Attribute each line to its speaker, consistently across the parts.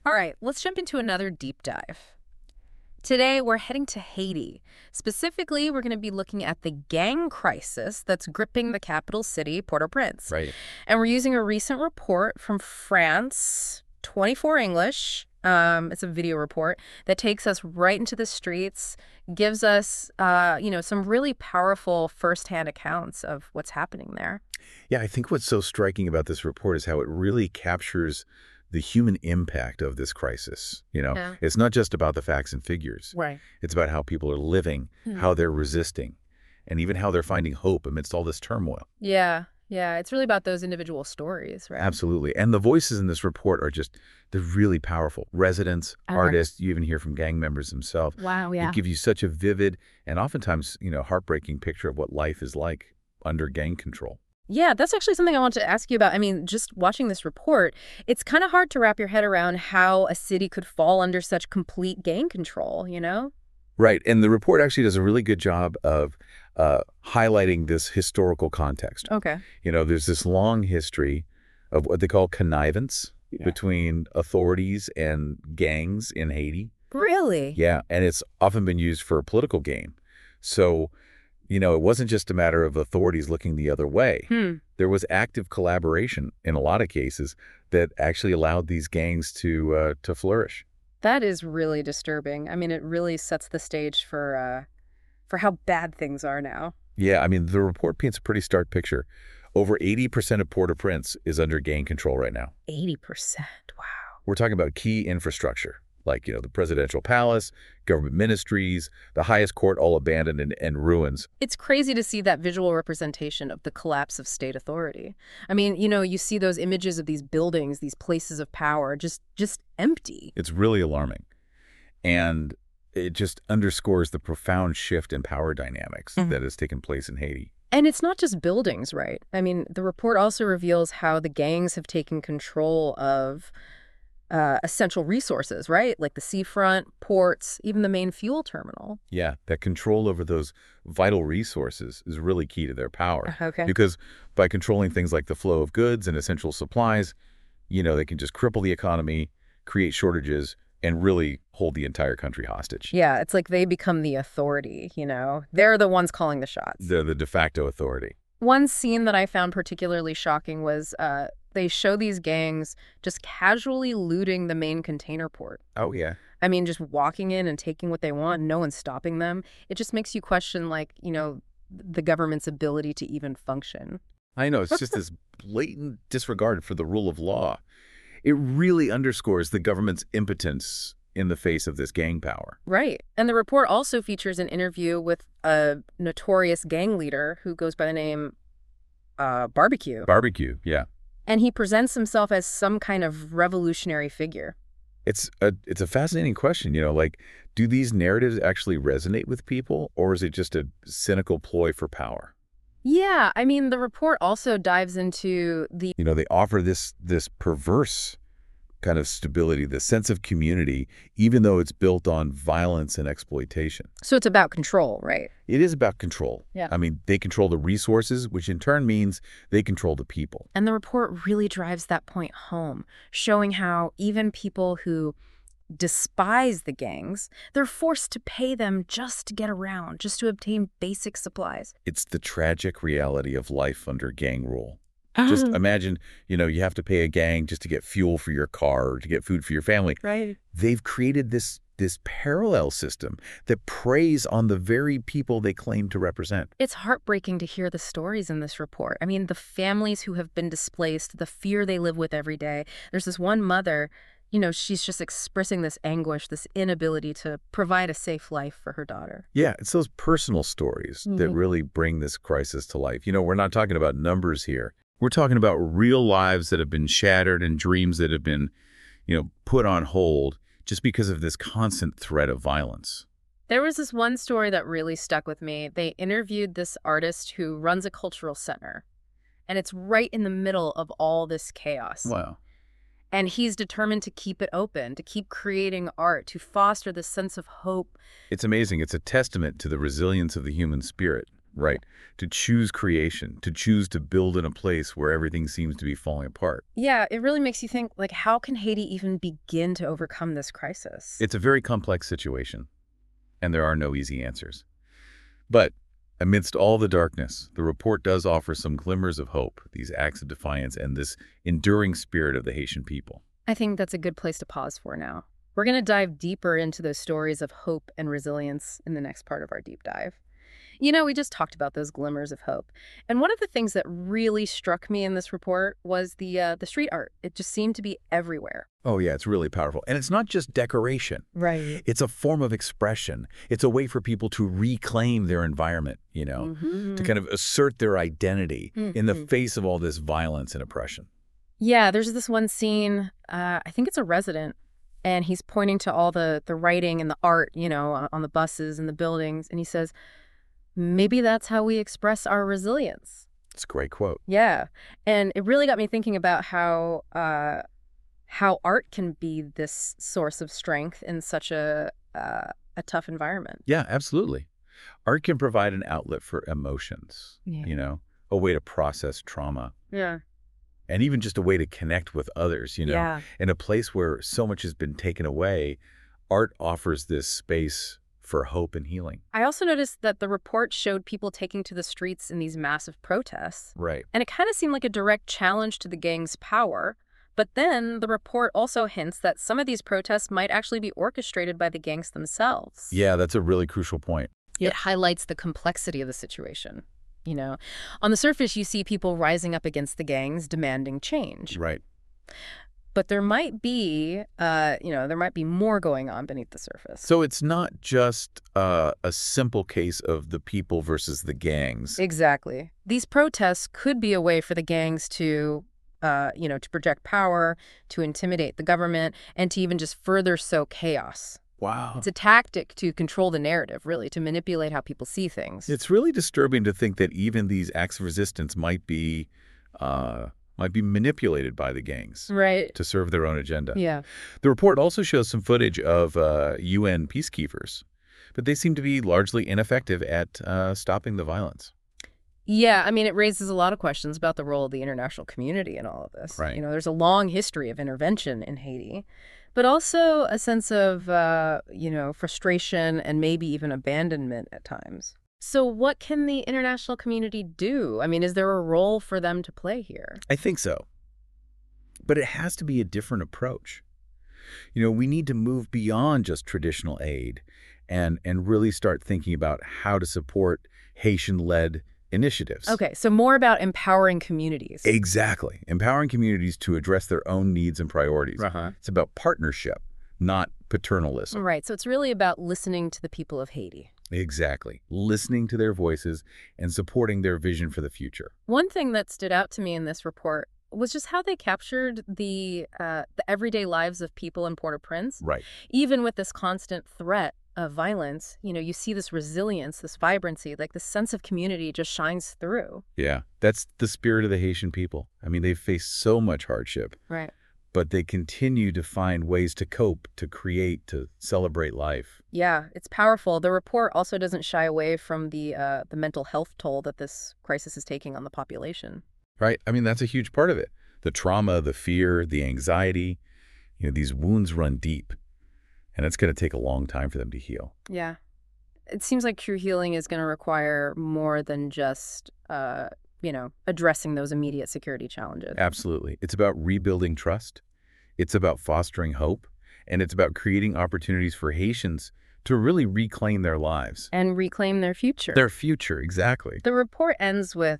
Speaker 1: All right, let's jump into another deep dive. Today, we're heading to Haiti. Specifically, we're going to be looking at the gang crisis that's gripping the capital city, Port-au-Prince.
Speaker 2: Right.
Speaker 1: And we're using a recent report from France, 24 English. It's a video report that takes us right into the streets, gives us, some really powerful firsthand accounts of what's happening there.
Speaker 2: Yeah, I think what's so striking about this report is how it really captures the human impact of this crisis.
Speaker 1: Yeah.
Speaker 2: It's not just about the facts and figures.
Speaker 1: Right.
Speaker 2: It's about how people are living, how they're resisting, and even how they're finding hope amidst all this turmoil.
Speaker 1: Yeah. Yeah. It's really about those individual stories, right?
Speaker 2: Absolutely. And the voices in this report are they're really powerful. Residents, artists, you even hear from gang members themselves.
Speaker 1: Wow. Yeah.
Speaker 2: It gives you such a vivid and oftentimes, heartbreaking picture of what life is like under gang control.
Speaker 1: Yeah, that's actually something I want to ask you about. I mean, just watching this report, it's kind of hard to wrap your head around how a city could fall under such complete gang control, you know?
Speaker 2: Right. And the report actually does a really good job of highlighting this historical context.
Speaker 1: Okay.
Speaker 2: There's this long history of what they call connivance
Speaker 1: Yeah.
Speaker 2: between authorities and gangs in Haiti.
Speaker 1: Really?
Speaker 2: Yeah. And it's often been used for political gain. So, it wasn't just a matter of authorities looking the other way. There was active collaboration in a lot of cases that actually allowed these gangs to flourish.
Speaker 1: That is really disturbing. I mean, it really sets the stage for how bad things are now.
Speaker 2: Yeah, I mean, the report paints a pretty stark picture. Over 80% of Port-au-Prince is under gang control right now.
Speaker 1: 80%. Wow.
Speaker 2: We're talking about key infrastructure, like, the presidential palace, government ministries, the highest court all abandoned and ruins.
Speaker 1: It's crazy to see that visual representation of the collapse of state authority. I mean, you see those images of these buildings, these places of power, just empty.
Speaker 2: It's really alarming. And it just underscores the profound shift in power dynamics that has taken place in Haiti.
Speaker 1: And it's not just buildings, right? I mean, the report also reveals how the gangs have taken control of essential resources, right? Like the seafront, ports, even the main fuel terminal.
Speaker 2: Yeah, that control over those vital resources is really key to their power.
Speaker 1: Okay.
Speaker 2: Because by controlling things like the flow of goods and essential supplies, they can just cripple the economy, create shortages, and really hold the entire country hostage.
Speaker 1: Yeah, it's like they become the authority, They're the ones calling the shots.
Speaker 2: They're the de facto authority.
Speaker 1: One scene that I found particularly shocking was they show these gangs just casually looting the main container port.
Speaker 2: Oh, yeah.
Speaker 1: I mean, just walking in and taking what they want, no one's stopping them. It just makes you question, the government's ability to even function.
Speaker 2: I know. It's just this blatant disregard for the rule of law. It really underscores the government's impotence in the face of this gang power.
Speaker 1: Right. And the report also features an interview with a notorious gang leader who goes by the name Barbecue.
Speaker 2: Barbecue, yeah.
Speaker 1: And he presents himself as some kind of revolutionary figure.
Speaker 2: It's a fascinating question, do these narratives actually resonate with people, or is it just a cynical ploy for power?
Speaker 1: Yeah, I mean, the report also dives into the...
Speaker 2: They offer this perverse kind of stability, the sense of community, even though it's built on violence and exploitation.
Speaker 1: So it's about control, right?
Speaker 2: It is about control.
Speaker 1: Yeah.
Speaker 2: I mean, they control the resources, which in turn means they control the people.
Speaker 1: And the report really drives that point home, showing how even people who despise the gangs, they're forced to pay them just to get around, just to obtain basic supplies.
Speaker 2: It's the tragic reality of life under gang rule. Just imagine, you have to pay a gang just to get fuel for your car or to get food for your family.
Speaker 1: Right.
Speaker 2: They've created this parallel system that preys on the very people they claim to represent.
Speaker 1: It's heartbreaking to hear the stories in this report. I mean, the families who have been displaced, the fear they live with every day. There's this one mother, she's just expressing this anguish, this inability to provide a safe life for her daughter.
Speaker 2: Yeah, it's those personal stories that really bring this crisis to life. We're not talking about numbers here. We're talking about real lives that have been shattered and dreams that have been, put on hold just because of this constant threat of violence.
Speaker 1: There was this one story that really stuck with me. They interviewed this artist who runs a cultural center, and it's right in the middle of all this chaos.
Speaker 2: Wow.
Speaker 1: And he's determined to keep it open, to keep creating art, to foster this sense of hope.
Speaker 2: It's amazing. It's a testament to the resilience of the human spirit. right? To choose creation, to choose to build in a place where everything seems to be falling apart.
Speaker 1: Yeah, it really makes you think, like, how can Haiti even begin to overcome this crisis?
Speaker 2: It's a very complex situation, and there are no easy answers. But amidst all the darkness, the report does offer some glimmers of hope, these acts of defiance and this enduring spirit of the Haitian people.
Speaker 1: I think that's a good place to pause for now. We're going to dive deeper into those stories of hope and resilience in the next part of our deep dive. We just talked about those glimmers of hope. And one of the things that really struck me in this report was the street art. It just seemed to be everywhere.
Speaker 2: Oh, yeah, it's really powerful. And it's not just decoration.
Speaker 1: Right.
Speaker 2: It's a form of expression. It's a way for people to reclaim their environment, to kind of assert their identity in the face of all this violence and oppression.
Speaker 1: Yeah, there's this one scene, I think it's a resident, and he's pointing to all the writing and the art, on the buses and the buildings, and he says, maybe that's how we express our resilience.
Speaker 2: It's a great quote.
Speaker 1: Yeah. And it really got me thinking about how art can be this source of strength in such a tough environment.
Speaker 2: Yeah, absolutely. Art can provide an outlet for emotions, a way to process trauma.
Speaker 1: Yeah.
Speaker 2: And even just a way to connect with others,
Speaker 1: Yeah.
Speaker 2: In a place where so much has been taken away, art offers this space for hope and healing.
Speaker 1: I also noticed that the report showed people taking to the streets in these massive protests.
Speaker 2: Right.
Speaker 1: And it kind of seemed like a direct challenge to the gang's power. But then the report also hints that some of these protests might actually be orchestrated by the gangs themselves.
Speaker 2: Yeah, that's a really crucial point.
Speaker 1: It highlights the complexity of the situation. On the surface, you see people rising up against the gangs, demanding change.
Speaker 2: Right.
Speaker 1: But there might be, more going on beneath the surface.
Speaker 2: So it's not just a simple case of the people versus the gangs.
Speaker 1: Exactly. These protests could be a way for the gangs to project power, to intimidate the government, and to even just further sow chaos.
Speaker 2: Wow.
Speaker 1: It's a tactic to control the narrative, really, to manipulate how people see things.
Speaker 2: It's really disturbing to think that even these acts of resistance might be manipulated by the gangs,
Speaker 1: right,
Speaker 2: to serve their own agenda.
Speaker 1: Yeah.
Speaker 2: The report also shows some footage of UN peacekeepers, but they seem to be largely ineffective at stopping the violence.
Speaker 1: Yeah, I mean, it raises a lot of questions about the role of the international community in all of this.
Speaker 2: Right.
Speaker 1: There's a long history of intervention in Haiti, but also a sense of, frustration and maybe even abandonment at times. So what can the international community do? I mean, is there a role for them to play here?
Speaker 2: I think so. But it has to be a different approach. We need to move beyond just traditional aid and really start thinking about how to support Haitian-led initiatives.
Speaker 1: Okay, so more about empowering communities.
Speaker 2: Exactly. Empowering communities to address their own needs and priorities.
Speaker 1: Uh-huh.
Speaker 2: It's about partnership, not paternalism.
Speaker 1: Right, so it's really about listening to the people of Haiti.
Speaker 2: Exactly. Listening to their voices and supporting their vision for the future.
Speaker 1: One thing that stood out to me in this report was just how they captured the everyday lives of people in Port-au-Prince.
Speaker 2: Right.
Speaker 1: Even with this constant threat of violence, you see this resilience, this vibrancy, like this sense of community just shines through.
Speaker 2: Yeah, that's the spirit of the Haitian people. I mean, they've faced so much hardship.
Speaker 1: Right.
Speaker 2: But they continue to find ways to cope, to create, to celebrate life.
Speaker 1: Yeah, it's powerful. The report also doesn't shy away from the mental health toll that this crisis is taking on the population.
Speaker 2: Right. I mean, that's a huge part of it. The trauma, the fear, the anxiety, these wounds run deep. And it's going to take a long time for them to heal.
Speaker 1: Yeah. It seems like true healing is going to require more than just addressing those immediate security challenges.
Speaker 2: Absolutely. It's about rebuilding trust. It's about fostering hope. And it's about creating opportunities for Haitians to really reclaim their lives.
Speaker 1: And reclaim their future.
Speaker 2: Their future, exactly.
Speaker 1: The report ends with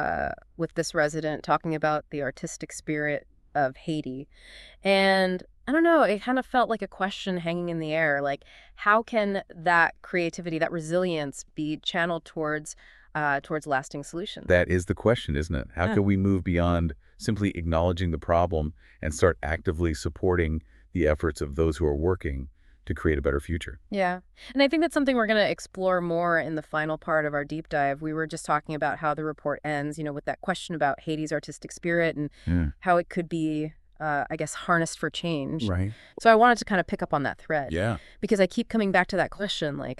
Speaker 1: this resident talking about the artistic spirit of Haiti. And I don't know, it kind of felt like a question hanging in the air. Like, how can that creativity, that resilience be channeled towards lasting solutions?
Speaker 2: That is the question, isn't it? How can we move beyond simply acknowledging the problem and start actively supporting the efforts of those who are working to create a better future?
Speaker 1: Yeah. And I think that's something we're going to explore more in the final part of our deep dive. We were just talking about how the report ends, with that question about Haiti's artistic spirit and how it could be, harnessed for change.
Speaker 2: Right.
Speaker 1: So I wanted to kind of pick up on that thread.
Speaker 2: Yeah.
Speaker 1: Because I keep coming back to that question, like,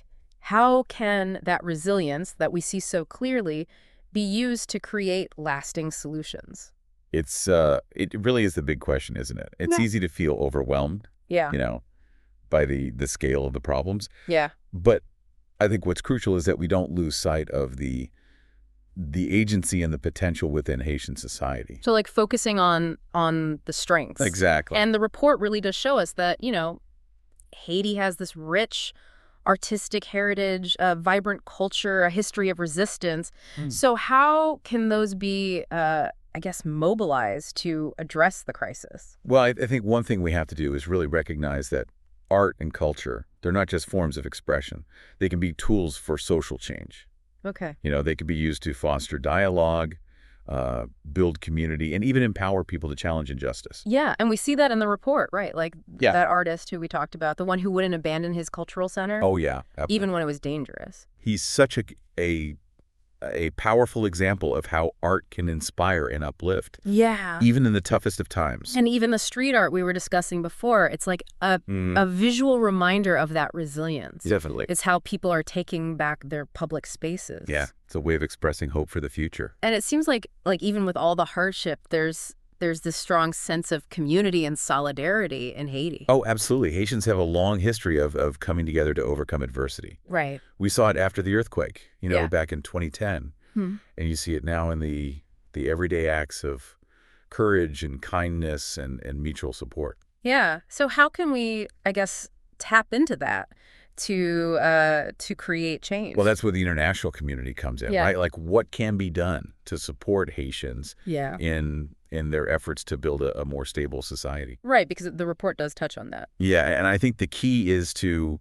Speaker 1: How can that resilience that we see so clearly be used to create lasting solutions?
Speaker 2: It really is the big question, isn't it? It's
Speaker 1: Yeah.
Speaker 2: easy to feel overwhelmed,
Speaker 1: Yeah.
Speaker 2: you know, by the scale of the problems.
Speaker 1: Yeah.
Speaker 2: But I think what's crucial is that we don't lose sight of the agency and the potential within Haitian society.
Speaker 1: So like focusing on the strengths.
Speaker 2: Exactly.
Speaker 1: And the report really does show us that, Haiti has this rich artistic heritage, a vibrant culture, a history of resistance. So how can those be, I guess, mobilized to address the crisis?
Speaker 2: Well, I think one thing we have to do is really recognize that art and culture, they're not just forms of expression. They can be tools for social change.
Speaker 1: Okay.
Speaker 2: They could be used to foster dialogue, build community, and even empower people to challenge injustice.
Speaker 1: Yeah, and we see that in the report, right? Like
Speaker 2: Yeah.
Speaker 1: that artist who we talked about, the one who wouldn't abandon his cultural center,
Speaker 2: Oh, yeah.
Speaker 1: even when it was dangerous.
Speaker 2: He's such a powerful example of how art can inspire and uplift,
Speaker 1: Yeah.
Speaker 2: even in the toughest of times.
Speaker 1: And even the street art we were discussing before, it's like a visual reminder of that resilience.
Speaker 2: Definitely.
Speaker 1: It's how people are taking back their public spaces.
Speaker 2: Yeah, it's a way of expressing hope for the future.
Speaker 1: And it seems like even with all the hardship, there's this strong sense of community and solidarity in Haiti.
Speaker 2: Oh, absolutely. Haitians have a long history of coming together to overcome adversity.
Speaker 1: Right.
Speaker 2: We saw it after the earthquake,
Speaker 1: Yeah.
Speaker 2: back in 2010.
Speaker 1: Hmm.
Speaker 2: And you see it now in the everyday acts of courage and kindness and mutual support.
Speaker 1: Yeah. So how can we, I guess, tap into that to create change?
Speaker 2: Well, that's where the international community comes in,
Speaker 1: Yeah.
Speaker 2: right? Like, what can be done to support Haitians
Speaker 1: Yeah.
Speaker 2: in their efforts to build a more stable society?
Speaker 1: Right, because the report does touch on that.
Speaker 2: Yeah, and I think the key is to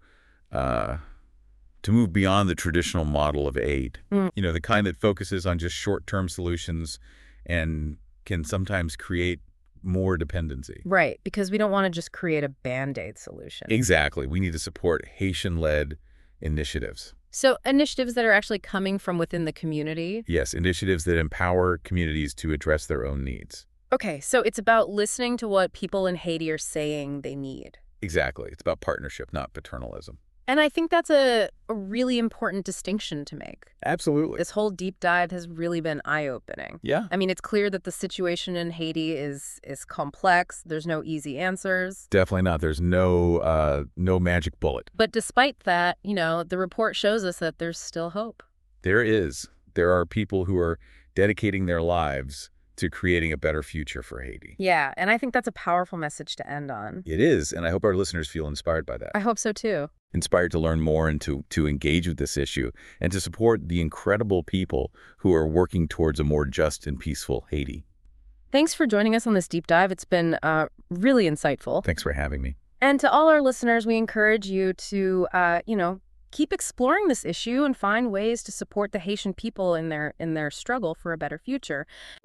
Speaker 2: move beyond the traditional model of aid. The kind that focuses on just short-term solutions and can sometimes create more dependency.
Speaker 1: Right, because we don't want to just create a Band-Aid solution.
Speaker 2: Exactly. We need to support Haitian-led initiatives.
Speaker 1: So initiatives that are actually coming from within the community.
Speaker 2: Yes, initiatives that empower communities to address their own needs.
Speaker 1: Okay, so it's about listening to what people in Haiti are saying they need.
Speaker 2: Exactly. It's about partnership, not paternalism.
Speaker 1: And I think that's a really important distinction to make.
Speaker 2: Absolutely.
Speaker 1: This whole deep dive has really been eye-opening.
Speaker 2: Yeah.
Speaker 1: I mean, it's clear that the situation in Haiti is complex. There's no easy answers.
Speaker 2: Definitely not. There's no magic bullet.
Speaker 1: But despite that, the report shows us that there's still hope.
Speaker 2: There is. There are people who are dedicating their lives to creating a better future for Haiti.
Speaker 1: Yeah, and I think that's a powerful message to end on.
Speaker 2: It is, and I hope our listeners feel inspired by that.
Speaker 1: I hope so too.
Speaker 2: Inspired to learn more and to engage with this issue and to support the incredible people who are working towards a more just and peaceful Haiti.
Speaker 1: Thanks for joining us on this deep dive. It's been really insightful.
Speaker 2: Thanks for having me.
Speaker 1: And to all our listeners, we encourage you to, keep exploring this issue and find ways to support the Haitian people in their struggle for a better future.